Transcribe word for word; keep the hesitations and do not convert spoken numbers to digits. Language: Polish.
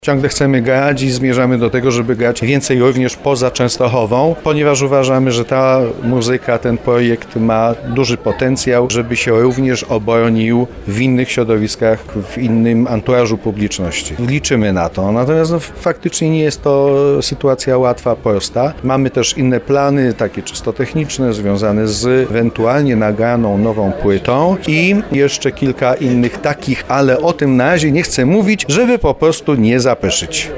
Ciągle chcemy grać i zmierzamy do tego, żeby grać więcej również poza Częstochową, ponieważ uważamy, że ta muzyka, ten projekt ma duży potencjał, żeby się również obronił w innych środowiskach, w innym anturażu publiczności. Liczymy na to, natomiast no, faktycznie nie jest to sytuacja łatwa, prosta. Mamy też inne plany, takie czysto techniczne, związane z ewentualnie nagraną nową płytą i jeszcze kilka innych takich, ale o tym na razie nie chcę mówić, żeby po prostu nie zapeszyć.